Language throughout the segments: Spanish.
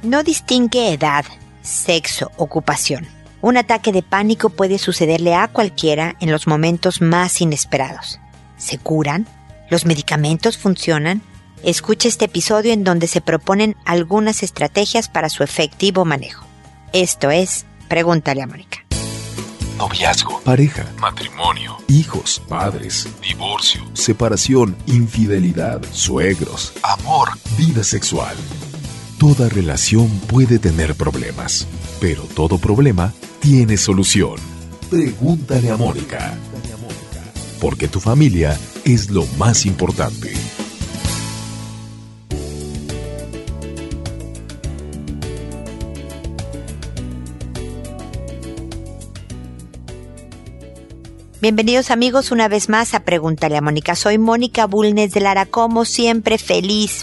No distingue edad, sexo, ocupación. Un ataque de pánico puede sucederle a cualquiera en los momentos más inesperados. ¿Se curan? ¿Los medicamentos funcionan? Escucha este episodio en donde se proponen algunas estrategias para su efectivo manejo. Esto es Pregúntale a Mónica. Noviazgo, pareja, matrimonio, hijos, padres, divorcio, separación, infidelidad, suegros, amor, vida sexual. Toda relación puede tener problemas, pero todo problema tiene solución. Pregúntale a Mónica. Porque tu familia es lo más importante. Bienvenidos amigos una vez más a Pregúntale a Mónica. Soy Mónica Bulnes de Lara, como siempre feliz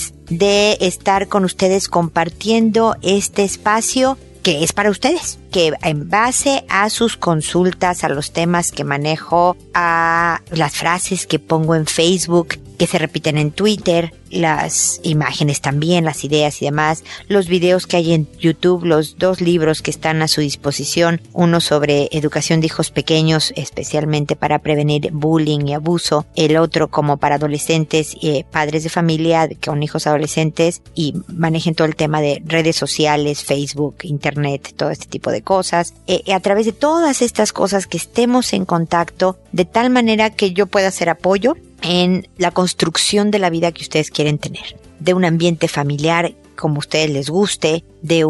de estar con ustedes compartiendo este espacio que es para ustedes, que en base a sus consultas, a los temas que manejo, a las frases que pongo en Facebook, que se repiten en Twitter, las imágenes también, las ideas y demás, los videos que hay en YouTube, los 2 libros que están a su disposición, uno sobre educación de hijos pequeños, especialmente para prevenir bullying y abuso, el otro como para adolescentes, padres de familia con hijos adolescentes y manejen todo el tema de redes sociales, Facebook, Internet, todo este tipo de cosas. A través de todas estas cosas que estemos en contacto, de tal manera que yo pueda hacer apoyo en la construcción de la vida que ustedes quieren tener, de un ambiente familiar como a ustedes les guste, de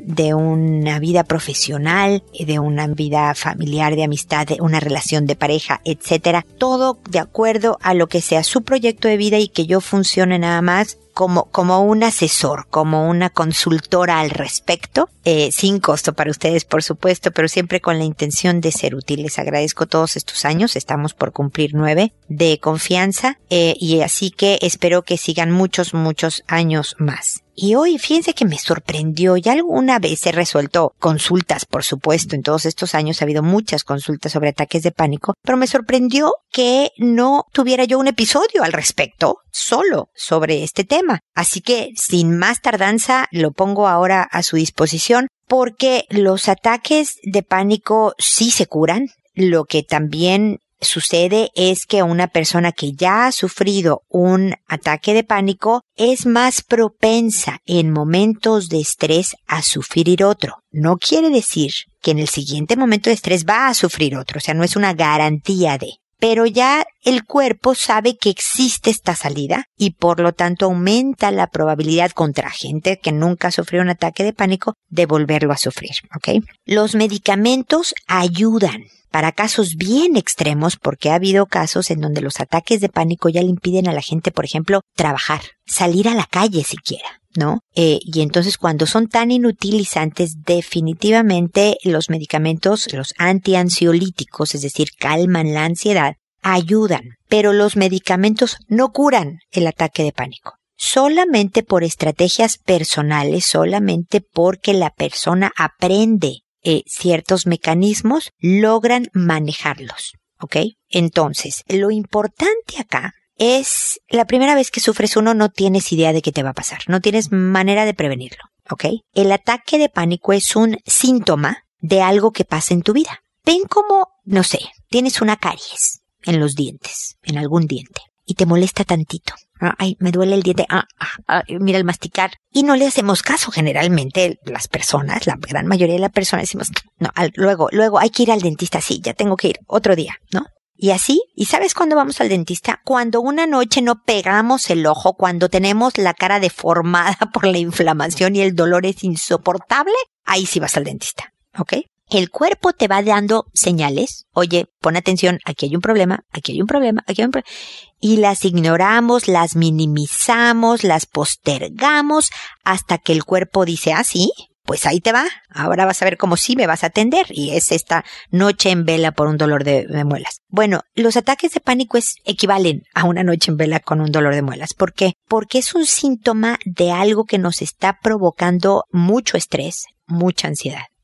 una vida profesional, de una vida familiar, de amistad, de una relación de pareja, etcétera, todo de acuerdo a lo que sea su proyecto de vida y que yo funcione nada más como un asesor, como una consultora al respecto, sin costo para ustedes, por supuesto, pero siempre con la intención de ser útil. Les agradezco todos estos años, estamos por cumplir 9 de confianza, y así que espero que sigan muchos años más. Y hoy, fíjense que me sorprendió, ya alguna vez he resuelto consultas, por supuesto, en todos estos años ha habido muchas consultas sobre ataques de pánico, pero me sorprendió que no tuviera yo un episodio al respecto, solo sobre este tema. Así que, sin más tardanza, lo pongo ahora a su disposición, porque los ataques de pánico sí se curan. Lo que también sucede es que una persona que ya ha sufrido un ataque de pánico es más propensa en momentos de estrés a sufrir otro. No quiere decir que en el siguiente momento de estrés va a sufrir otro, o sea, no es una garantía de. Pero ya el cuerpo sabe que existe esta salida y por lo tanto aumenta la probabilidad contra gente que nunca sufrió un ataque de pánico de volverlo a sufrir, ¿ok? Los medicamentos ayudan para casos bien extremos, porque ha habido casos en donde los ataques de pánico ya le impiden a la gente, por ejemplo, trabajar, salir a la calle siquiera, ¿no? Y entonces cuando son tan inutilizantes, definitivamente los medicamentos, los antiansiolíticos, es decir, calman la ansiedad, ayudan. Pero los medicamentos no curan el ataque de pánico. Solamente por estrategias personales, solamente porque la persona aprende ciertos mecanismos, logran manejarlos, ¿ok? Entonces, lo importante acá es, la primera vez que sufres uno no tienes idea de qué te va a pasar, no tienes manera de prevenirlo, ¿ok? El ataque de pánico es un síntoma de algo que pasa en tu vida. Ven como, no sé, tienes una caries en los dientes, en algún diente, y te molesta tantito. Ay, me duele el diente, mira el masticar. Y no le hacemos caso generalmente las personas, la gran mayoría de las personas decimos, no, luego hay que ir al dentista, sí, ya tengo que ir, otro día, ¿no? Y así, ¿y sabes cuándo vamos al dentista? Cuando una noche no pegamos el ojo, cuando tenemos la cara deformada por la inflamación y el dolor es insoportable, ahí sí vas al dentista, ¿ok? El cuerpo te va dando señales. Oye, pon atención, aquí hay un problema, aquí hay un problema, aquí hay un problema. Y las ignoramos, las minimizamos, las postergamos hasta que el cuerpo dice, sí, pues ahí te va. Ahora vas a ver cómo sí me vas a atender. Y es esta noche en vela por un dolor de muelas. Bueno, los ataques de pánico equivalen a una noche en vela con un dolor de muelas. ¿Por qué? Porque es un síntoma de algo que nos está provocando mucho estrés, mucha ansiedad.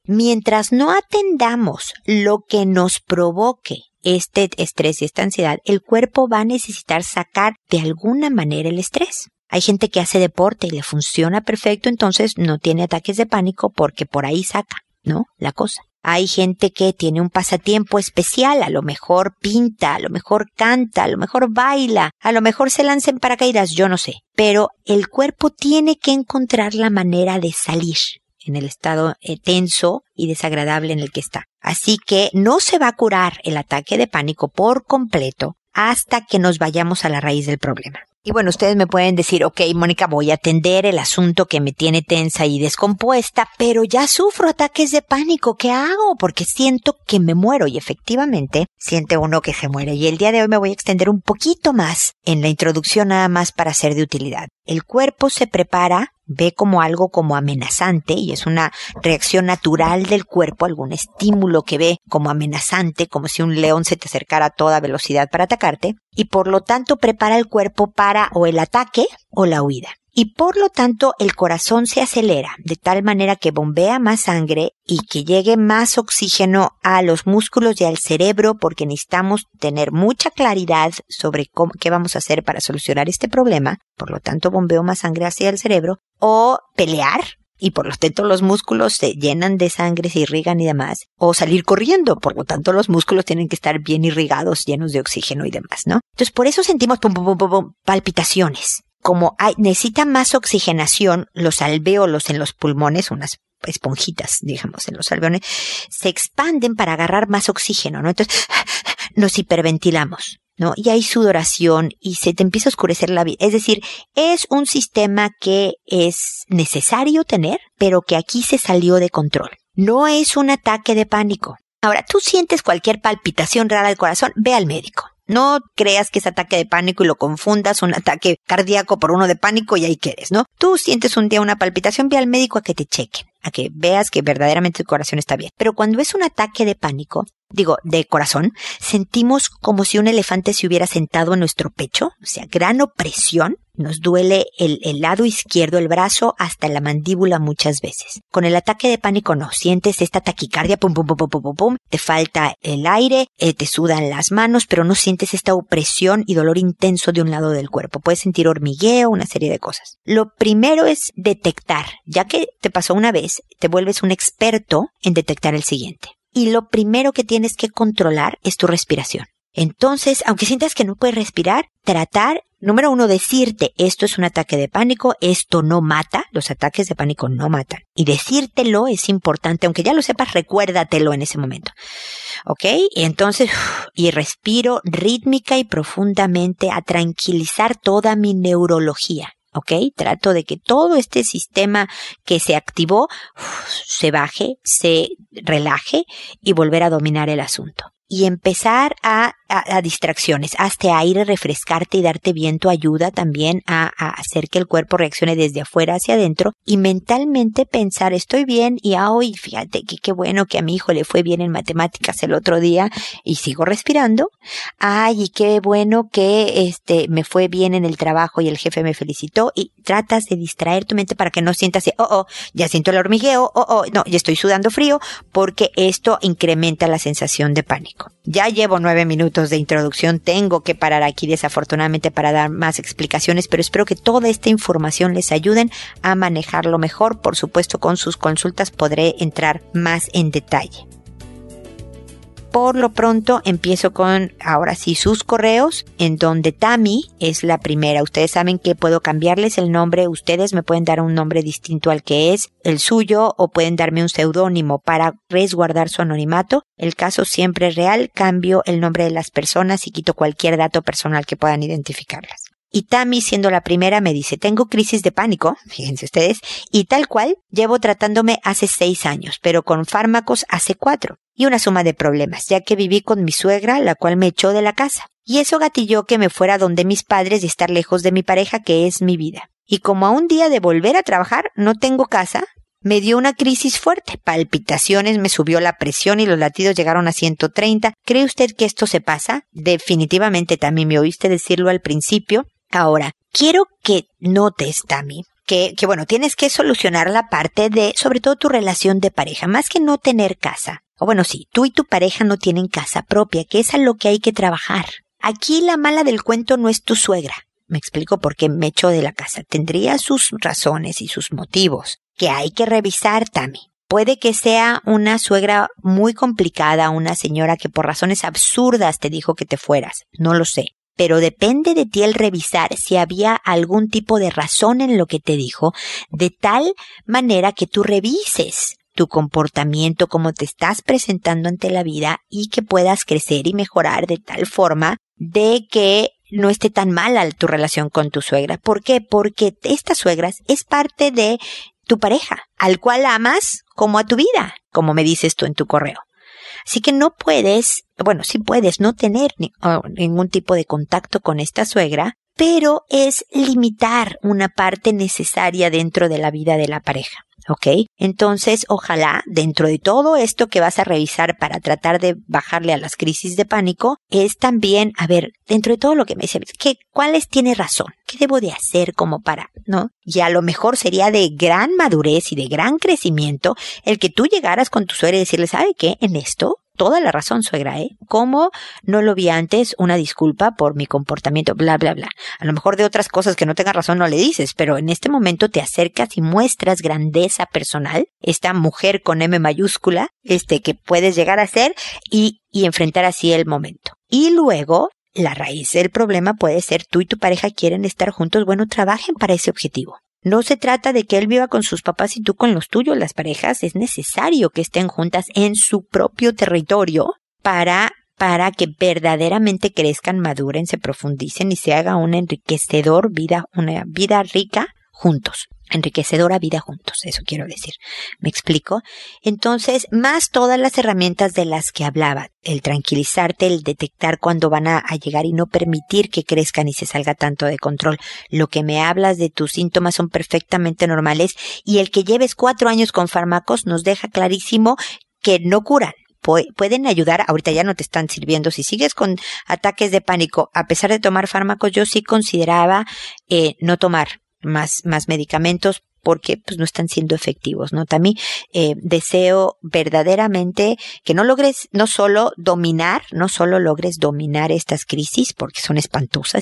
Mientras no atendamos lo que nos provoque este estrés y esta ansiedad, el cuerpo va a necesitar sacar de alguna manera el estrés. Hay gente que hace deporte y le funciona perfecto, entonces no tiene ataques de pánico porque por ahí saca, ¿no? La cosa. Hay gente que tiene un pasatiempo especial, a lo mejor pinta, a lo mejor canta, a lo mejor baila, a lo mejor se lanza en paracaídas, yo no sé. Pero el cuerpo tiene que encontrar la manera de salir en el estado tenso y desagradable en el que está. Así que no se va a curar el ataque de pánico por completo hasta que nos vayamos a la raíz del problema. Y bueno, ustedes me pueden decir, ok, Mónica, voy a atender el asunto que me tiene tensa y descompuesta, pero ya sufro ataques de pánico, ¿qué hago? Porque siento que me muero y efectivamente siente uno que se muere. Y el día de hoy me voy a extender un poquito más en la introducción nada más para ser de utilidad. El cuerpo se prepara, ve como algo como amenazante y es una reacción natural del cuerpo, algún estímulo que ve como amenazante, como si un león se te acercara a toda velocidad para atacarte, y por lo tanto prepara el cuerpo para o el ataque o la huida. Y por lo tanto el corazón se acelera de tal manera que bombea más sangre y que llegue más oxígeno a los músculos y al cerebro, porque necesitamos tener mucha claridad sobre qué vamos a hacer para solucionar este problema. Por lo tanto bombeo más sangre hacia el cerebro, o pelear y por lo tanto los músculos se llenan de sangre, se irrigan y demás, o salir corriendo, por lo tanto los músculos tienen que estar bien irrigados, llenos de oxígeno y demás, ¿no? Entonces por eso sentimos palpitaciones. Como necesita más oxigenación, los alvéolos en los pulmones, unas esponjitas, digamos, en los alvéolos, se expanden para agarrar más oxígeno, ¿no? Entonces, nos hiperventilamos, ¿no? Y hay sudoración y se te empieza a oscurecer la vida. Es decir, es un sistema que es necesario tener, pero que aquí se salió de control. No es un ataque de pánico. Ahora, tú sientes cualquier palpitación rara del corazón, ve al médico. No creas que es ataque de pánico y lo confundas, un ataque cardíaco por uno de pánico y ahí quedes, ¿no? Tú sientes un día una palpitación, ve al médico a que te chequen, a que veas que verdaderamente tu corazón está bien. Pero cuando es un ataque de pánico, de corazón, sentimos como si un elefante se hubiera sentado en nuestro pecho, o sea, gran opresión. Nos duele el lado izquierdo, el brazo, hasta la mandíbula muchas veces. Con el ataque de pánico no, sientes esta taquicardia, pum, pum, pum, pum, pum, pum, pum, te falta el aire, te sudan las manos, pero no sientes esta opresión y dolor intenso de un lado del cuerpo. Puedes sentir hormigueo, una serie de cosas. Lo primero es detectar. Ya que te pasó una vez, te vuelves un experto en detectar el siguiente. Y lo primero que tienes que controlar es tu respiración. Entonces, aunque sientas que no puedes respirar, tratar, número 1, decirte, esto es un ataque de pánico, esto no mata, los ataques de pánico no matan. Y decírtelo es importante, aunque ya lo sepas, recuérdatelo en ese momento. ¿Ok? Y entonces, y respiro rítmica y profundamente a tranquilizar toda mi neurología. ¿Ok? Trato de que todo este sistema que se activó se baje, se relaje y volver a dominar el asunto. Y empezar a distracciones, hazte aire, refrescarte y darte viento ayuda también a hacer que el cuerpo reaccione desde afuera hacia adentro y mentalmente pensar, estoy bien y hoy fíjate que qué bueno que a mi hijo le fue bien en matemáticas el otro día y sigo respirando. Ay, y qué bueno que me fue bien en el trabajo y el jefe me felicitó, y tratas de distraer tu mente para que no sientas, ya siento el hormigueo, no, ya estoy sudando frío, porque esto incrementa la sensación de pánico. Ya llevo 9 minutos de introducción, tengo que parar aquí desafortunadamente para dar más explicaciones, pero espero que toda esta información les ayuden a manejarlo mejor. Por supuesto, con sus consultas podré entrar más en detalle. Por lo pronto empiezo con, ahora sí, sus correos, en donde Tami es la primera. Ustedes saben que puedo cambiarles el nombre, ustedes me pueden dar un nombre distinto al que es el suyo o pueden darme un seudónimo para resguardar su anonimato. El caso siempre es real, cambio el nombre de las personas y quito cualquier dato personal que puedan identificarlas. Y Tami, siendo la primera, me dice, tengo crisis de pánico, fíjense ustedes, y tal cual, llevo tratándome hace 6 años, pero con fármacos hace 4. Y una suma de problemas, ya que viví con mi suegra, la cual me echó de la casa. Y eso gatilló que me fuera donde mis padres y estar lejos de mi pareja, que es mi vida. Y como a un día de volver a trabajar, no tengo casa, me dio una crisis fuerte, palpitaciones, me subió la presión y los latidos llegaron a 130. ¿Cree usted que esto se pasa? Definitivamente, Tami, me oíste decirlo al principio. Ahora, quiero que notes, Tami, que bueno, tienes que solucionar la parte de, sobre todo tu relación de pareja, más que no tener casa. O bueno, sí, tú y tu pareja no tienen casa propia, que es a lo que hay que trabajar. Aquí la mala del cuento no es tu suegra. Me explico por qué me echó de la casa. Tendría sus razones y sus motivos, que hay que revisar, Tami. Puede que sea una suegra muy complicada, una señora que por razones absurdas te dijo que te fueras. No lo sé. Pero depende de ti el revisar si había algún tipo de razón en lo que te dijo, de tal manera que tú revises tu comportamiento, cómo te estás presentando ante la vida y que puedas crecer y mejorar de tal forma de que no esté tan mala tu relación con tu suegra. ¿Por qué? Porque esta suegra es parte de tu pareja, al cual amas como a tu vida, como me dices tú en tu correo. Así que no puedes, bueno, sí puedes no tener ningún tipo de contacto con esta suegra, pero es limitar una parte necesaria dentro de la vida de la pareja. ¿Ok? Entonces, ojalá, dentro de todo esto que vas a revisar para tratar de bajarle a las crisis de pánico, es también, a ver, dentro de todo lo que me dice, ¿cuáles tiene razón? ¿Qué debo de hacer como para, no? Y a lo mejor sería de gran madurez y de gran crecimiento el que tú llegaras con tu suegra y decirle, ¿sabe qué? En esto, toda la razón, suegra, ¿eh? ¿Cómo no lo vi antes? Una disculpa por mi comportamiento, bla, bla, bla. A lo mejor de otras cosas que no tengas razón no le dices, pero en este momento te acercas y muestras grandeza personal, esta mujer con M mayúscula, que puedes llegar a ser y enfrentar así el momento. Y luego, la raíz del problema puede ser tú y tu pareja quieren estar juntos, bueno, trabajen para ese objetivo. No se trata de que él viva con sus papás y tú con los tuyos. Las parejas es necesario que estén juntas en su propio territorio para que verdaderamente crezcan, maduren, se profundicen y se haga una enriquecedor vida, una vida rica juntos. Enriquecedora vida juntos, eso quiero decir. ¿Me explico? Entonces, más todas las herramientas de las que hablaba, el tranquilizarte, el detectar cuándo van a llegar y no permitir que crezcan y se salga tanto de control. Lo que me hablas de tus síntomas son perfectamente normales y el que lleves 4 años con fármacos nos deja clarísimo que no curan. Pueden ayudar, ahorita ya no te están sirviendo. Si sigues con ataques de pánico, a pesar de tomar fármacos, yo sí consideraba no tomar más medicamentos porque pues no están siendo efectivos, ¿no? También deseo verdaderamente que no logres no solo logres dominar estas crisis porque son espantosas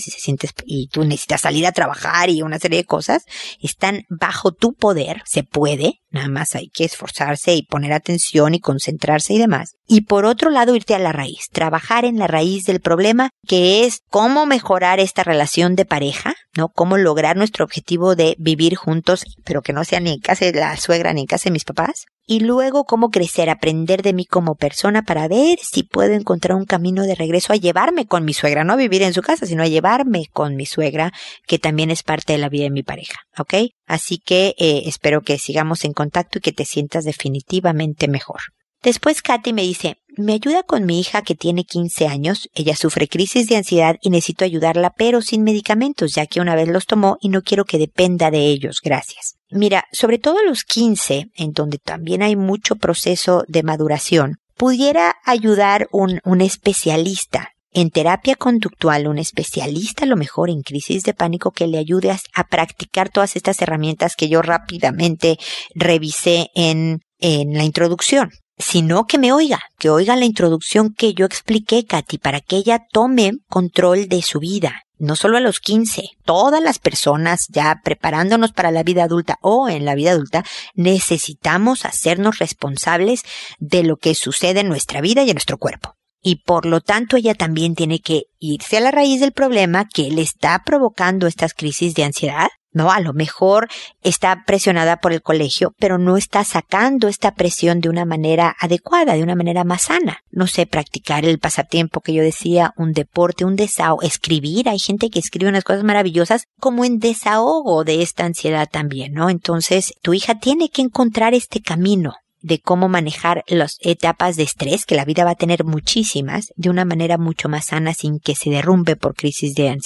y tú necesitas salir a trabajar y una serie de cosas, están bajo tu poder, se puede, nada más hay que esforzarse y poner atención y concentrarse y demás. Y por otro lado, irte a la raíz, trabajar en la raíz del problema, que es cómo mejorar esta relación de pareja, ¿no? Cómo lograr nuestro objetivo de vivir juntos, pero que no sea ni en casa de la suegra ni en casa de mis papás. Y luego cómo crecer, aprender de mí como persona para ver si puedo encontrar un camino de regreso a llevarme con mi suegra, no a vivir en su casa, sino a llevarme con mi suegra, que también es parte de la vida de mi pareja, ¿ok? Así que espero que sigamos en contacto y que te sientas definitivamente mejor. Después Katy me dice, me ayuda con mi hija que tiene 15 años, ella sufre crisis de ansiedad y necesito ayudarla pero sin medicamentos ya que una vez los tomó y no quiero que dependa de ellos, gracias. Mira, sobre todo a los 15, en donde también hay mucho proceso de maduración, pudiera ayudar un especialista en terapia conductual, un especialista a lo mejor en crisis de pánico que le ayude a practicar todas estas herramientas que yo rápidamente revisé en la introducción. Sino que oiga la introducción que yo expliqué, Katy, para que ella tome control de su vida. No solo a los 15, todas las personas ya preparándonos para la vida adulta o en la vida adulta, necesitamos hacernos responsables de lo que sucede en nuestra vida y en nuestro cuerpo. Y por lo tanto ella también tiene que irse a la raíz del problema que le está provocando estas crisis de ansiedad. No, a lo mejor está presionada por el colegio, pero no está sacando esta presión de una manera adecuada, de una manera más sana. No sé, practicar el pasatiempo que yo decía, un deporte, un desahogo, escribir. Hay gente que escribe unas cosas maravillosas como en desahogo de esta ansiedad también, ¿no? Entonces, tu hija tiene que encontrar este camino de cómo manejar las etapas de estrés, que la vida va a tener muchísimas, de una manera mucho más sana sin que se derrumbe por crisis de ansiedad.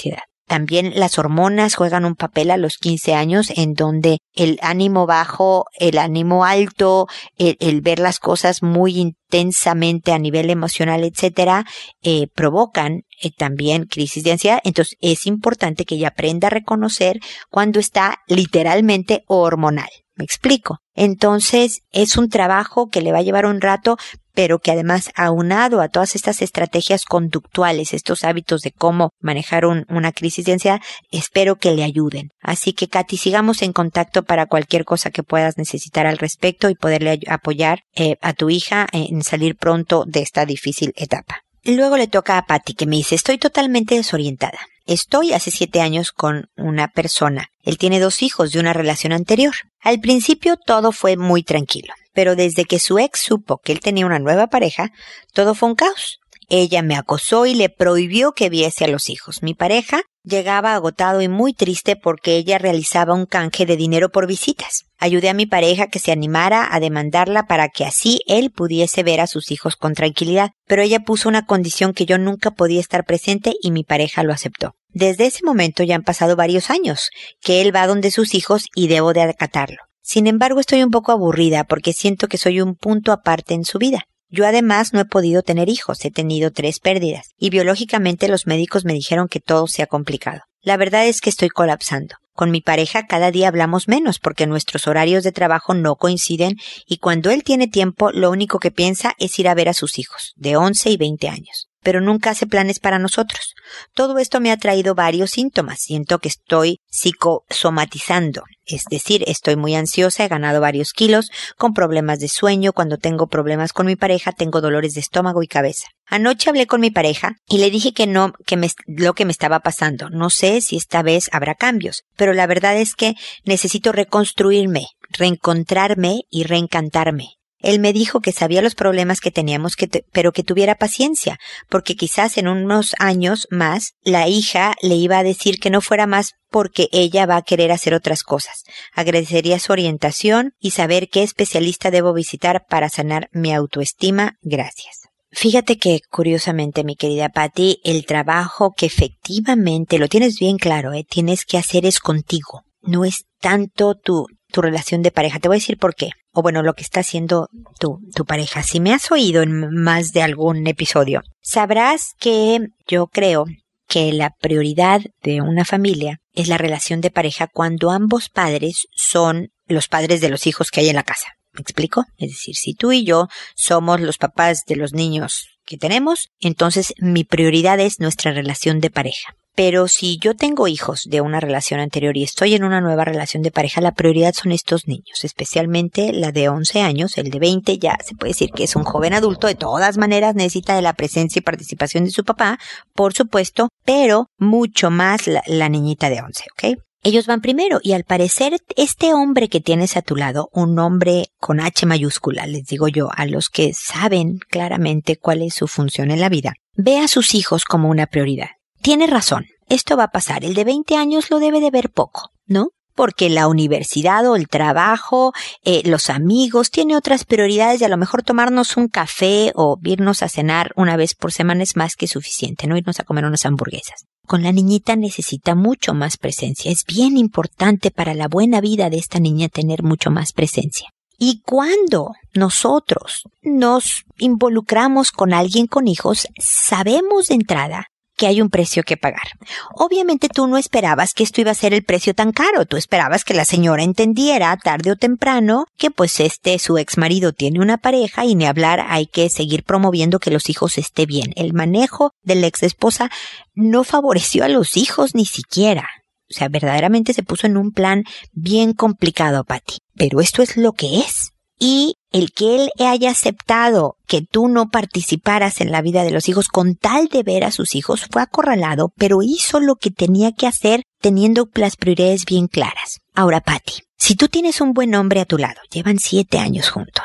También las hormonas juegan un papel a los 15 años en donde el ánimo bajo, el ánimo alto, el ver las cosas muy intensamente a nivel emocional, etcétera, provocan también crisis de ansiedad. Entonces es importante que ella aprenda a reconocer cuando está literalmente hormonal. ¿Me explico? Entonces es un trabajo que le va a llevar un rato, pero que además, aunado a todas estas estrategias conductuales, estos hábitos de cómo manejar una crisis de ansiedad, espero que le ayuden. Así que, Katy, sigamos en contacto para cualquier cosa que puedas necesitar al respecto y poderle apoyar a tu hija en salir pronto de esta difícil etapa. Luego le toca a Patty, que me dice, estoy totalmente desorientada. Estoy hace 7 años con una persona. Él tiene 2 hijos de una relación anterior. Al principio todo fue muy tranquilo, pero desde que su ex supo que él tenía una nueva pareja, todo fue un caos. Ella me acosó y le prohibió que viese a los hijos. Mi pareja llegaba agotado y muy triste porque ella realizaba un canje de dinero por visitas. Ayudé a mi pareja que se animara a demandarla para que así él pudiese ver a sus hijos con tranquilidad, pero ella puso una condición que yo nunca podía estar presente y mi pareja lo aceptó. Desde ese momento ya han pasado varios años que él va donde sus hijos y debo de acatarlo. Sin embargo, estoy un poco aburrida porque siento que soy un punto aparte en su vida. Yo además no he podido tener hijos, he tenido 3 pérdidas y biológicamente los médicos me dijeron que todo se ha complicado. La verdad es que estoy colapsando. Con mi pareja cada día hablamos menos porque nuestros horarios de trabajo no coinciden y cuando él tiene tiempo lo único que piensa es ir a ver a sus hijos, de 11 y 20 años. Pero nunca hace planes para nosotros. Todo esto me ha traído varios síntomas. Siento que estoy psicosomatizando, es decir, estoy muy ansiosa, he ganado varios kilos, con problemas de sueño, cuando tengo problemas con mi pareja tengo dolores de estómago y cabeza. Anoche hablé con mi pareja y le dije que no, lo que me estaba pasando. No sé si esta vez habrá cambios, pero la verdad es que necesito reconstruirme, reencontrarme y reencantarme. Él me dijo que sabía los problemas que teníamos, pero que tuviera paciencia, porque quizás en unos años más la hija le iba a decir que no fuera más porque ella va a querer hacer otras cosas. Agradecería su orientación y saber qué especialista debo visitar para sanar mi autoestima. Gracias. Fíjate que, curiosamente, mi querida Patty, el trabajo que efectivamente, lo tienes bien claro, tienes que hacer es contigo. No es tanto tu relación de pareja. Te voy a decir por qué. O bueno, lo que está haciendo tu pareja. Si me has oído en más de algún episodio, sabrás que yo creo que la prioridad de una familia es la relación de pareja cuando ambos padres son los padres de los hijos que hay en la casa. ¿Me explico? Es decir, si tú y yo somos los papás de los niños que tenemos, entonces mi prioridad es nuestra relación de pareja. Pero si yo tengo hijos de una relación anterior y estoy en una nueva relación de pareja, la prioridad son estos niños, especialmente la de 11 años, el de 20 ya se puede decir que es un joven adulto, de todas maneras necesita de la presencia y participación de su papá, por supuesto, pero mucho más la niñita de 11, ¿ok? Ellos van primero y al parecer este hombre que tienes a tu lado, un hombre con H mayúscula, les digo yo, a los que saben claramente cuál es su función en la vida, ve a sus hijos como una prioridad. Tiene razón, esto va a pasar, el de 20 años lo debe de ver poco, ¿no? Porque la universidad o el trabajo, los amigos, tiene otras prioridades y a lo mejor tomarnos un café o irnos a cenar una vez por semana es más que suficiente, no irnos a comer unas hamburguesas. Con la niñita necesita mucho más presencia, es bien importante para la buena vida de esta niña tener mucho más presencia. Y cuando nosotros nos involucramos con alguien con hijos, sabemos de entrada que hay un precio que pagar. Obviamente tú no esperabas que esto iba a ser el precio tan caro. Tú esperabas que la señora entendiera tarde o temprano que pues su ex marido tiene una pareja y ni hablar, hay que seguir promoviendo que los hijos estén bien. El manejo de la ex esposa no favoreció a los hijos ni siquiera. O sea, verdaderamente se puso en un plan bien complicado, Patty. Pero esto es lo que es. Y el que él haya aceptado que tú no participaras en la vida de los hijos con tal de ver a sus hijos fue acorralado, pero hizo lo que tenía que hacer teniendo las prioridades bien claras. Ahora, Patty, si tú tienes un buen hombre a tu lado, llevan 7 años juntos,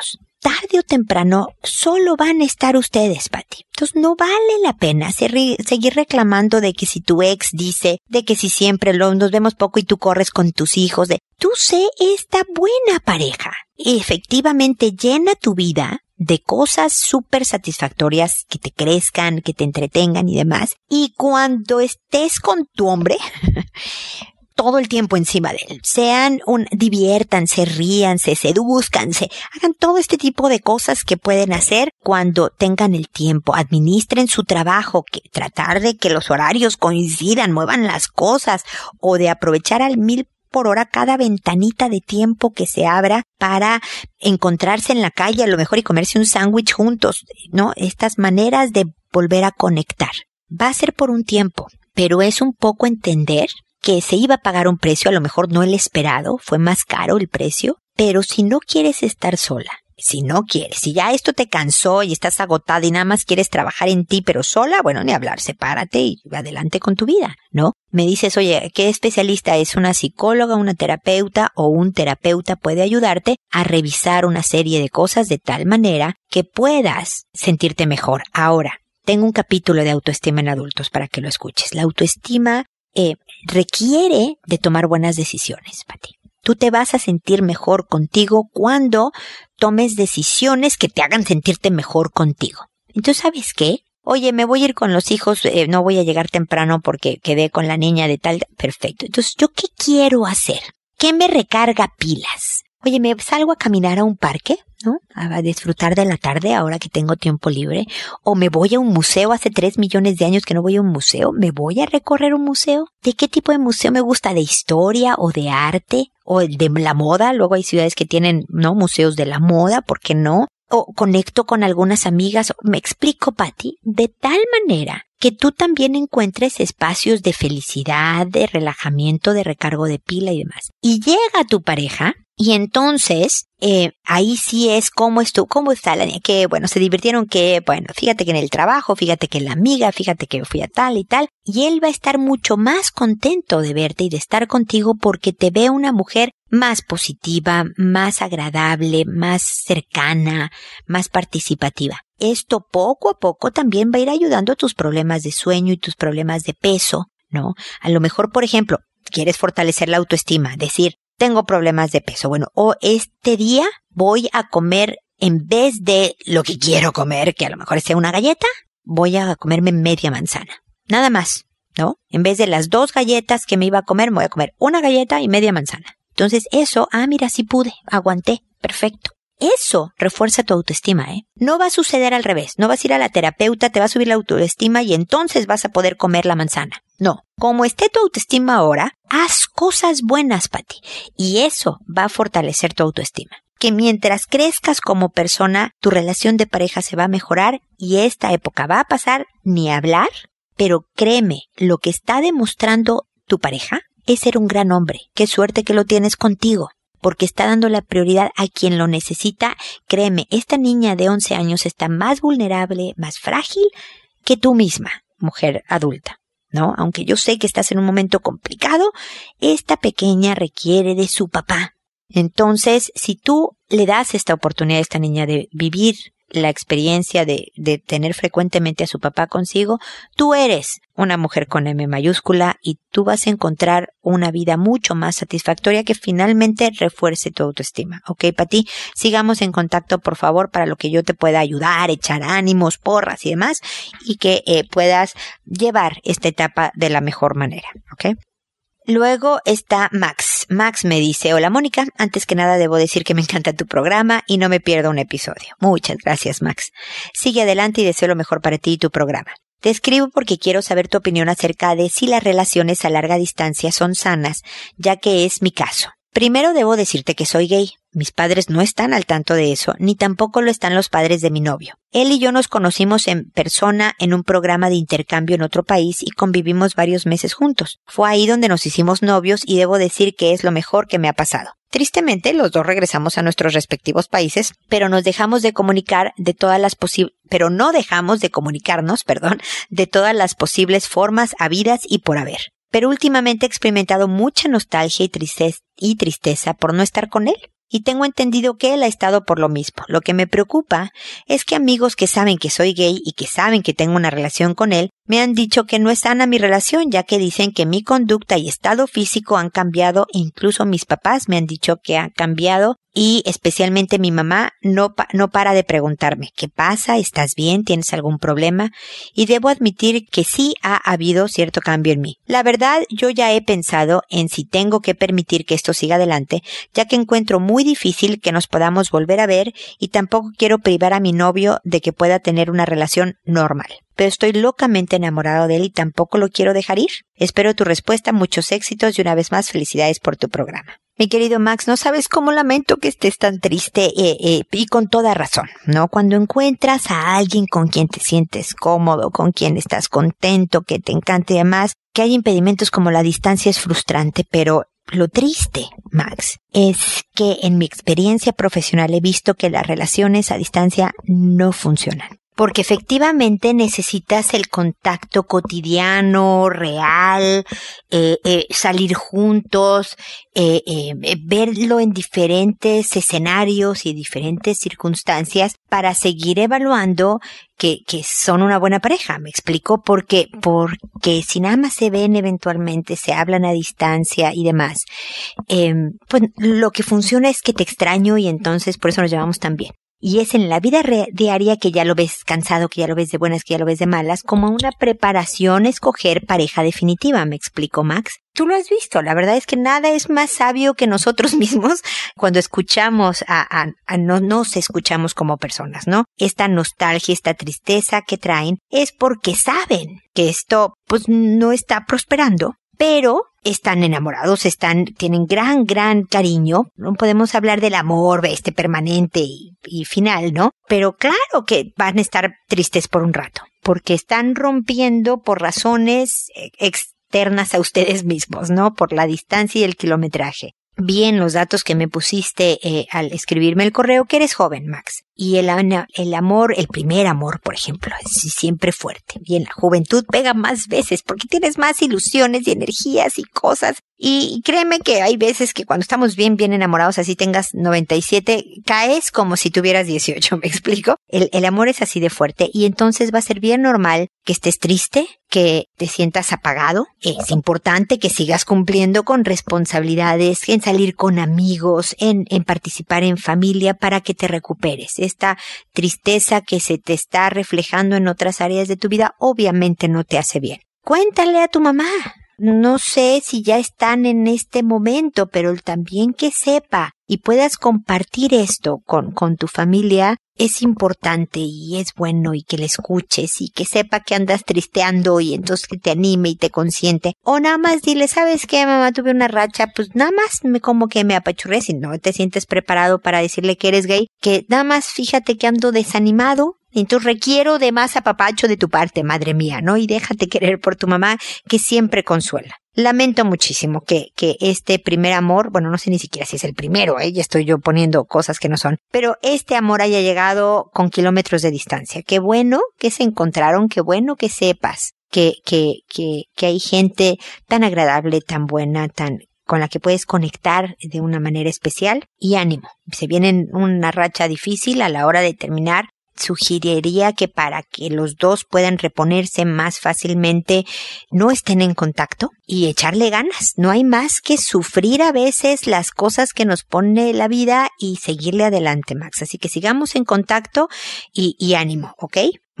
tarde o temprano solo van a estar ustedes, Pati. Entonces no vale la pena seguir reclamando de que si tu ex dice, de que si siempre nos vemos poco y tú corres con tus hijos, tú sé esta buena pareja. Efectivamente llena tu vida de cosas súper satisfactorias que te crezcan, que te entretengan y demás. Y cuando estés con tu hombre, todo el tiempo encima de él. Diviértanse, ríanse, sedúzcanse, hagan todo este tipo de cosas que pueden hacer cuando tengan el tiempo. Administren su trabajo, tratar de que los horarios coincidan, muevan las cosas, o de aprovechar al 1000 por hora cada ventanita de tiempo que se abra para encontrarse en la calle a lo mejor y comerse un sándwich juntos, ¿no? Estas maneras de volver a conectar. Va a ser por un tiempo, pero es un poco entender que se iba a pagar un precio, a lo mejor no el esperado, fue más caro el precio, pero si no quieres estar sola, si ya esto te cansó y estás agotada y nada más quieres trabajar en ti, pero sola, bueno, ni hablar, sepárate y adelante con tu vida, ¿no? Me dices, oye, ¿qué especialista es? ¿Una psicóloga, una terapeuta o un terapeuta puede ayudarte a revisar una serie de cosas de tal manera que puedas sentirte mejor? Ahora, tengo un capítulo de autoestima en adultos para que lo escuches. La autoestima requiere de tomar buenas decisiones, Pati. Tú te vas a sentir mejor contigo cuando tomes decisiones que te hagan sentirte mejor contigo. Entonces, ¿sabes qué? Oye, me voy a ir con los hijos, no voy a llegar temprano porque quedé con la niña de tal. Perfecto. Entonces, ¿yo qué quiero hacer? ¿Qué me recarga pilas? Oye, me salgo a caminar a un parque, ¿no? A disfrutar de la tarde ahora que tengo tiempo libre. O me voy a un museo, hace 3 millones de años que no voy a un museo. ¿Me voy a recorrer un museo? ¿De qué tipo de museo me gusta? ¿De historia o de arte? ¿O de la moda? Luego hay ciudades que tienen, ¿no? Museos de la moda, ¿por qué no? O conecto con algunas amigas. Me explico, Pati, de tal manera que tú también encuentres espacios de felicidad, de relajamiento, de recargo de pila y demás. Y llega tu pareja y entonces ahí sí es cómo está la niña, que bueno, se divirtieron, que bueno, fíjate que en el trabajo, fíjate que la amiga, fíjate que fui a tal y tal, y él va a estar mucho más contento de verte y de estar contigo porque te ve una mujer más positiva, más agradable, más cercana, más participativa. Esto poco a poco también va a ir ayudando a tus problemas de sueño y tus problemas de peso, ¿no? A lo mejor, por ejemplo, quieres fortalecer la autoestima, decir, tengo problemas de peso. Bueno, o este día voy a comer, en vez de lo que quiero comer, que a lo mejor sea una galleta, voy a comerme media manzana. Nada más, ¿no? En vez de las 2 galletas que me iba a comer, me voy a comer una galleta y media manzana. Entonces eso, mira, sí pude, aguanté, perfecto. Eso refuerza tu autoestima, ¿eh? No va a suceder al revés. No vas a ir a la terapeuta, te va a subir la autoestima y entonces vas a poder comer la manzana. No. Como esté tu autoestima ahora, haz cosas buenas, Pati. Y eso va a fortalecer tu autoestima. Que mientras crezcas como persona, tu relación de pareja se va a mejorar y esta época va a pasar ni hablar. Pero créeme, lo que está demostrando tu pareja es ser un gran hombre. Qué suerte que lo tienes contigo. Porque está dando la prioridad a quien lo necesita. Créeme, esta niña de 11 años está más vulnerable, más frágil que tú misma, mujer adulta, ¿no? Aunque yo sé que estás en un momento complicado, esta pequeña requiere de su papá. Entonces, si tú le das esta oportunidad a esta niña de vivir la experiencia de tener frecuentemente a su papá consigo, tú eres una mujer con M mayúscula y tú vas a encontrar una vida mucho más satisfactoria que finalmente refuerce tu autoestima. ¿Ok, Pati? Sigamos en contacto, por favor, para lo que yo te pueda ayudar, echar ánimos, porras y demás, y que puedas llevar esta etapa de la mejor manera. ¿Ok? Luego está Max. Max me dice, hola Mónica, antes que nada debo decir que me encanta tu programa y no me pierdo un episodio. Muchas gracias, Max. Sigue adelante y deseo lo mejor para ti y tu programa. Te escribo porque quiero saber tu opinión acerca de si las relaciones a larga distancia son sanas, ya que es mi caso. Primero debo decirte que soy gay. Mis padres no están al tanto de eso, ni tampoco lo están los padres de mi novio. Él y yo nos conocimos en persona en un programa de intercambio en otro país y convivimos varios meses juntos. Fue ahí donde nos hicimos novios y debo decir que es lo mejor que me ha pasado. Tristemente, los dos regresamos a nuestros respectivos países, pero nos dejamos de comunicar no dejamos de comunicarnos, de todas las posibles formas habidas y por haber. Pero últimamente he experimentado mucha nostalgia y tristeza por no estar con él. y tengo entendido que él ha estado por lo mismo. Lo que me preocupa es que amigos que saben que soy gay y que saben que tengo una relación con él, me han dicho que no es sana mi relación, ya que dicen que mi conducta y estado físico han cambiado, e incluso mis papás me han dicho que han cambiado, y especialmente mi mamá no para de preguntarme, ¿qué pasa? ¿Estás bien? ¿Tienes algún problema? Y debo admitir que sí ha habido cierto cambio en mí. La verdad, yo ya he pensado en si tengo que permitir que esto siga adelante, ya que encuentro muy difícil que nos podamos volver a ver y tampoco quiero privar a mi novio de que pueda tener una relación normal. Pero estoy locamente enamorado de él y tampoco lo quiero dejar ir. Espero tu respuesta, muchos éxitos y una vez más felicidades por tu programa. Mi querido Max, no sabes cómo lamento que estés tan triste y con toda razón, ¿no? Cuando encuentras a alguien con quien te sientes cómodo, con quien estás contento, que te encanta y demás, que hay impedimentos como la distancia es frustrante, pero lo triste, Max, es que en mi experiencia profesional he visto que las relaciones a distancia no funcionan. Porque efectivamente necesitas el contacto cotidiano, real, salir juntos, verlo en diferentes escenarios y diferentes circunstancias para seguir evaluando que son una buena pareja. ¿Me explico? Porque si nada más se ven eventualmente, se hablan a distancia y demás, pues lo que funciona es que te extraño y entonces por eso nos llevamos tan bien. Y es en la vida diaria que ya lo ves cansado, que ya lo ves de buenas, que ya lo ves de malas, como una preparación escoger pareja definitiva. ¿Me explico, Max? Tú lo has visto. La verdad es que nada es más sabio que nosotros mismos cuando escuchamos no nos escuchamos como personas, ¿no? Esta nostalgia, esta tristeza que traen es porque saben que esto, pues, no está prosperando. Pero están enamorados, tienen gran cariño. No podemos hablar del amor, permanente y final, ¿no? Pero claro que van a estar tristes por un rato, porque están rompiendo por razones externas a ustedes mismos, ¿no? Por la distancia y el kilometraje. Bien, los datos que me pusiste al escribirme el correo, que eres joven, Max. Y el amor, el primer amor, por ejemplo, es siempre fuerte. Y en la juventud pega más veces porque tienes más ilusiones y energías y cosas. Y créeme que hay veces que cuando estamos bien enamorados, así tengas 97, caes como si tuvieras 18, ¿me explico? El amor es así de fuerte y entonces va a ser bien normal que estés triste, que te sientas apagado. Es importante que sigas cumpliendo con responsabilidades, en salir con amigos, en participar en familia para que te recuperes. Esta tristeza que se te está reflejando en otras áreas de tu vida obviamente no te hace bien. Cuéntale a tu mamá. No sé si ya están en este momento, pero también que sepa y puedas compartir esto con tu familia es importante y es bueno, y que le escuches y que sepa que andas tristeando y entonces que te anime y te consiente. O nada más dile, ¿sabes qué, mamá? Tuve una racha, pues nada más como que me apachurré. Si no te sientes preparado para decirle que eres gay, que nada más fíjate que ando desanimado. Entonces requiero de más apapacho de tu parte, madre mía, ¿no? Y déjate querer por tu mamá, que siempre consuela. Lamento muchísimo que este primer amor, bueno, no sé ni siquiera si es el primero, ya estoy yo poniendo cosas que no son, pero este amor haya llegado con kilómetros de distancia. Qué bueno que se encontraron, qué bueno que sepas que hay gente tan agradable, tan buena, con la que puedes conectar de una manera especial. Y ánimo, se viene una racha difícil a la hora de terminar. Sugeriría que para que los dos puedan reponerse más fácilmente, no estén en contacto y echarle ganas. No hay más que sufrir a veces las cosas que nos pone la vida y seguirle adelante, Max. Así que sigamos en contacto y ánimo, ¿ok?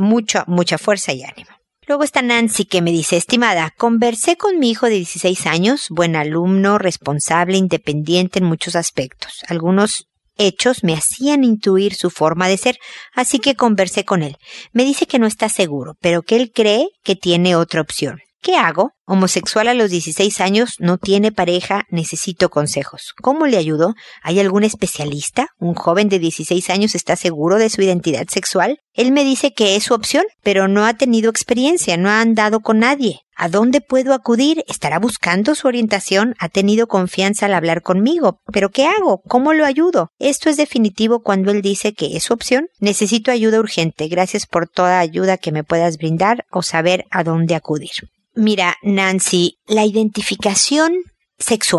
Mucha fuerza y ánimo. Luego está Nancy, que me dice: estimada, conversé con mi hijo de 16 años, buen alumno, responsable, independiente en muchos aspectos. Algunos hechos me hacían intuir su forma de ser, así que conversé con él. Me dice que no está seguro, pero que él cree que tiene otra opción. ¿Qué hago? Homosexual a los 16 años, no tiene pareja, necesito consejos. ¿Cómo le ayudo? ¿Hay algún especialista? ¿Un joven de 16 años está seguro de su identidad sexual? Él me dice que es su opción, pero no ha tenido experiencia, no ha andado con nadie. ¿A dónde puedo acudir? ¿Estará buscando su orientación? ¿Ha tenido confianza al hablar conmigo? ¿Pero qué hago? ¿Cómo lo ayudo? Esto es definitivo cuando él dice que es su opción. Necesito ayuda urgente. Gracias por toda ayuda que me puedas brindar o saber a dónde acudir. Mira, Nancy, la identificación sexual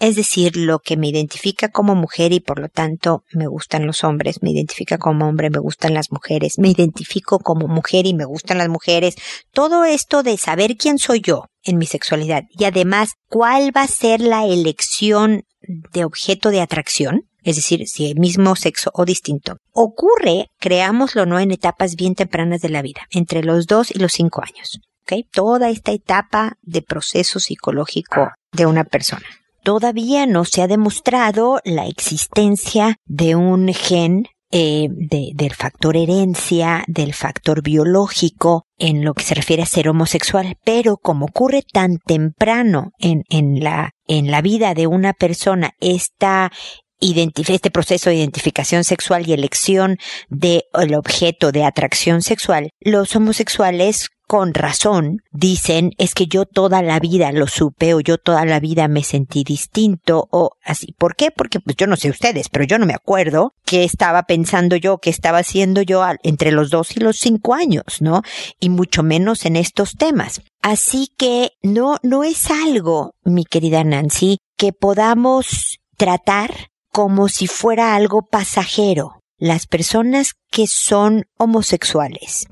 Es decir, lo que me identifica como mujer y por lo tanto me gustan los hombres, me identifica como hombre, me gustan las mujeres, me identifico como mujer y me gustan las mujeres. Todo esto de saber quién soy yo en mi sexualidad y además cuál va a ser la elección de objeto de atracción, es decir, si el mismo sexo o distinto, ocurre, creámoslo o no, en etapas bien tempranas de la vida, entre los 2 y los 5 años. ¿Okay? Toda esta etapa de proceso psicológico de una persona. Todavía no se ha demostrado la existencia de un gen del factor herencia, del factor biológico en lo que se refiere a ser homosexual, pero como ocurre tan temprano en la vida de una persona este proceso de identificación sexual y elección del objeto de atracción sexual, los homosexuales con razón dicen es que yo toda la vida lo supe o yo toda la vida me sentí distinto o así. ¿Por qué? Porque pues yo no sé ustedes, pero yo no me acuerdo qué estaba pensando yo, qué estaba haciendo yo entre los 2 y los 5 años, ¿no? Y mucho menos en estos temas. Así que no es algo, mi querida Nancy, que podamos tratar como si fuera algo pasajero. Las personas que son homosexuales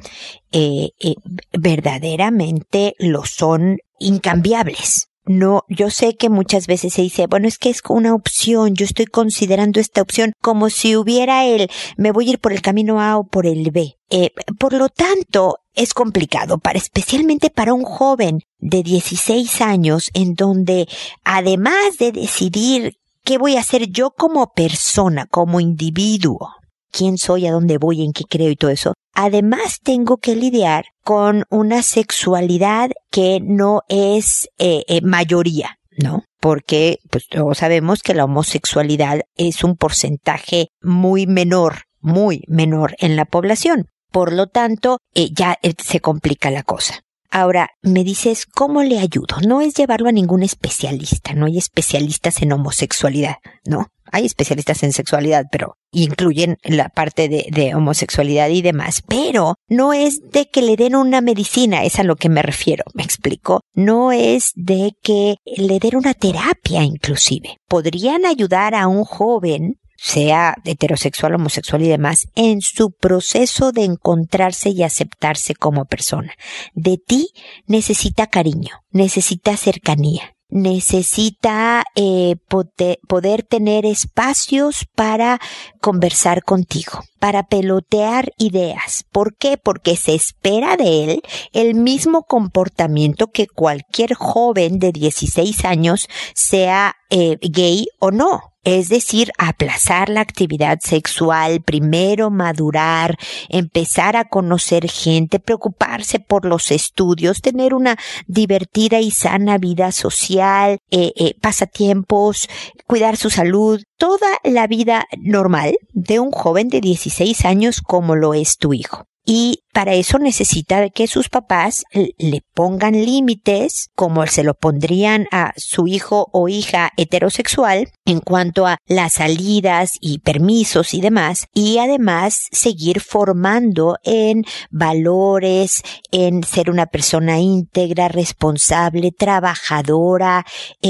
verdaderamente lo son incambiables. No, yo sé que muchas veces se dice, bueno, es que es una opción, yo estoy considerando esta opción como si hubiera me voy a ir por el camino A o por el B. Por lo tanto, es complicado especialmente para un joven de 16 años en donde además de decidir ¿qué voy a hacer yo como persona, como individuo? ¿Quién soy, a dónde voy, en qué creo y todo eso? Además tengo que lidiar con una sexualidad que no es mayoría, ¿no? Porque pues todos sabemos que la homosexualidad es un porcentaje muy menor en la población. Por lo tanto, ya se complica la cosa. Ahora, me dices, ¿cómo le ayudo? No es llevarlo a ningún especialista, no hay especialistas en homosexualidad, ¿no? Hay especialistas en sexualidad, pero incluyen la parte de homosexualidad y demás, pero no es de que le den una medicina, es a lo que me refiero, ¿me explico? No es de que le den una terapia inclusive. Podrían ayudar a un joven, sea heterosexual, homosexual y demás, en su proceso de encontrarse y aceptarse como persona. De ti necesita cariño, necesita cercanía, necesita poder tener espacios para conversar contigo, para pelotear ideas. ¿Por qué? Porque se espera de él el mismo comportamiento que cualquier joven de 16 años, sea gay o no. Es decir, aplazar la actividad sexual, primero madurar, empezar a conocer gente, preocuparse por los estudios, tener una divertida y sana vida social, pasatiempos, cuidar su salud, toda la vida normal de un joven de 16 años como lo es tu hijo. Y para eso necesita que sus papás le pongan límites, como se lo pondrían a su hijo o hija heterosexual, en cuanto a las salidas y permisos y demás, y además seguir formando en valores, en ser una persona íntegra, responsable, trabajadora,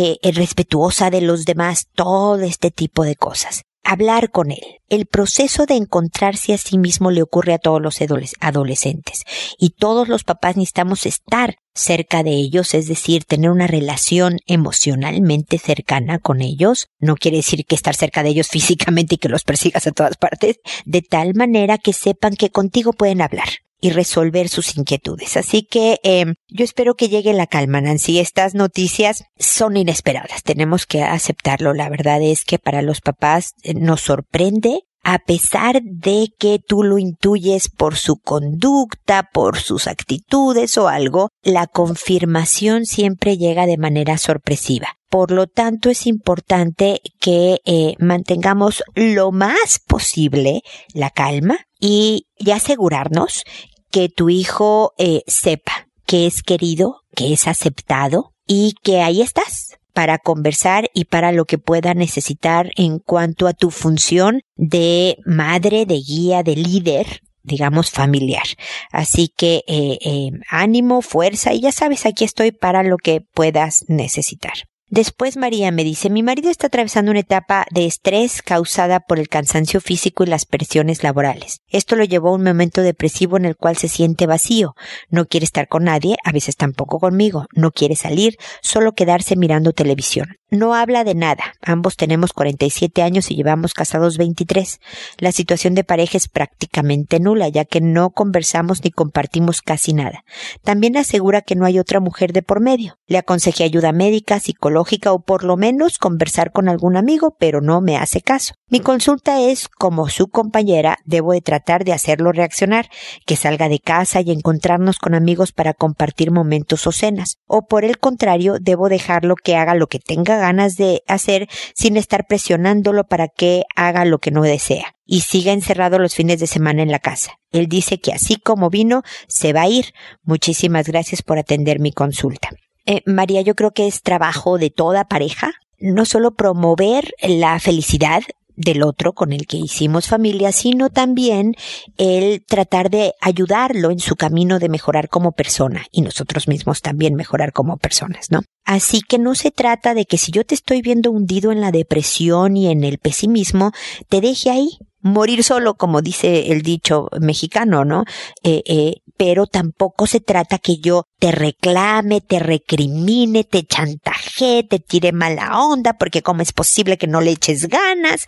respetuosa de los demás, todo este tipo de cosas. Hablar con él. El proceso de encontrarse a sí mismo le ocurre a todos los adolescentes y todos los papás necesitamos estar cerca de ellos, es decir, tener una relación emocionalmente cercana con ellos. No quiere decir que estar cerca de ellos físicamente y que los persigas a todas partes, de tal manera que sepan que contigo pueden hablar y resolver sus inquietudes. Así que yo espero que llegue la calma, Nancy. Estas noticias son inesperadas, tenemos que aceptarlo. La verdad es que para los papás nos sorprende, a pesar de que tú lo intuyes por su conducta, por sus actitudes o algo, la confirmación siempre llega de manera sorpresiva. Por lo tanto, es importante que mantengamos lo más posible la calma y asegurarnos que tu hijo sepa que es querido, que es aceptado y que ahí estás para conversar y para lo que pueda necesitar en cuanto a tu función de madre, de guía, de líder, digamos, familiar. Así que ánimo, fuerza y ya sabes, aquí estoy para lo que puedas necesitar. Después María me dice, mi marido está atravesando una etapa de estrés causada por el cansancio físico y las presiones laborales. Esto lo llevó a un momento depresivo en el cual se siente vacío. No quiere estar con nadie, a veces tampoco conmigo. No quiere salir, solo quedarse mirando televisión. No habla de nada. Ambos tenemos 47 años y llevamos casados 23. La situación de pareja es prácticamente nula, ya que no conversamos ni compartimos casi nada. También asegura que no hay otra mujer de por medio. Le aconsejé ayuda médica, psicológica o por lo menos conversar con algún amigo, pero no me hace caso. Mi consulta es, como su compañera, debo de tratar de hacerlo reaccionar, que salga de casa y encontrarnos con amigos para compartir momentos o cenas. O por el contrario, debo dejarlo que haga lo que tenga ganas de hacer sin estar presionándolo para que haga lo que no desea y siga encerrado los fines de semana en la casa. Él dice que así como vino, se va a ir. Muchísimas gracias por atender mi consulta. María, yo creo que es trabajo de toda pareja, no solo promover la felicidad del otro con el que hicimos familia, sino también el tratar de ayudarlo en su camino de mejorar como persona y nosotros mismos también mejorar como personas, ¿no? Así que no se trata de que si yo te estoy viendo hundido en la depresión y en el pesimismo, te deje ahí. Morir solo, como dice el dicho mexicano, ¿no? Pero tampoco se trata que yo te reclame, te recrimine, te chantajee, te tire mala onda, porque cómo es posible que no le eches ganas.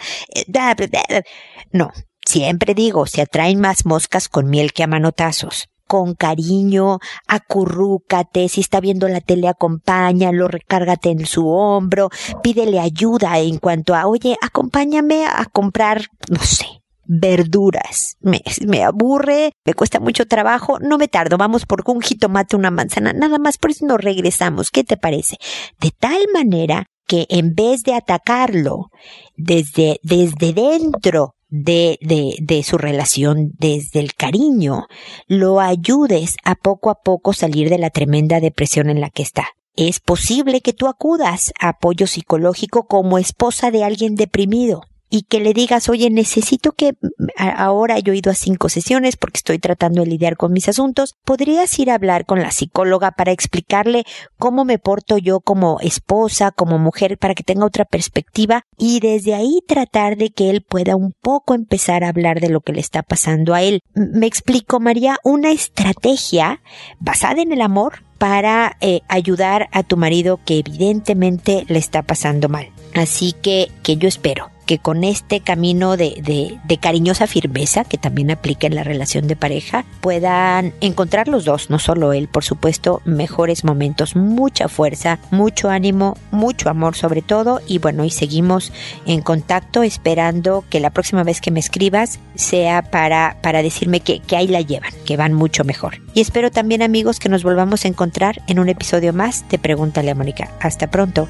No, siempre digo, se atraen más moscas con miel que a manotazos. Con cariño, acurrúcate, si está viendo la tele acompáñalo, recárgate en su hombro, pídele ayuda en cuanto a, oye, acompáñame a comprar, no sé, verduras. Me aburre, me cuesta mucho trabajo, no me tardo, vamos por un jitomate, una manzana, nada más, por eso nos regresamos, ¿qué te parece? De tal manera que en vez de atacarlo desde dentro de su relación, desde el cariño, lo ayudes a poco salir de la tremenda depresión en la que está. Es posible que tú acudas a apoyo psicológico como esposa de alguien deprimido y que le digas, oye, necesito que ahora yo he ido a 5 sesiones porque estoy tratando de lidiar con mis asuntos. ¿Podrías ir a hablar con la psicóloga para explicarle cómo me porto yo como esposa, como mujer, para que tenga otra perspectiva y desde ahí tratar de que él pueda un poco empezar a hablar de lo que le está pasando a él? Me explico, María, una estrategia basada en el amor para ayudar a tu marido que evidentemente le está pasando mal. Así que yo espero que con este camino de cariñosa firmeza, que también aplica en la relación de pareja, puedan encontrar los dos, no solo él, por supuesto, mejores momentos, mucha fuerza, mucho ánimo, mucho amor sobre todo, y bueno, y seguimos en contacto esperando que la próxima vez que me escribas sea para decirme que ahí la llevan, que van mucho mejor. Y espero también, amigos, que nos volvamos a encontrar en un episodio más de Pregúntale a Mónica. Hasta pronto.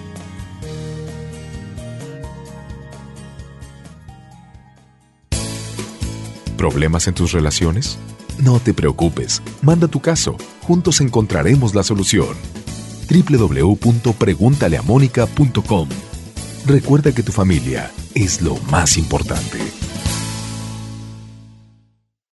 ¿Problemas en tus relaciones? No te preocupes, manda tu caso, juntos encontraremos la solución. www.preguntaleamónica.com. Recuerda que tu familia es lo más importante.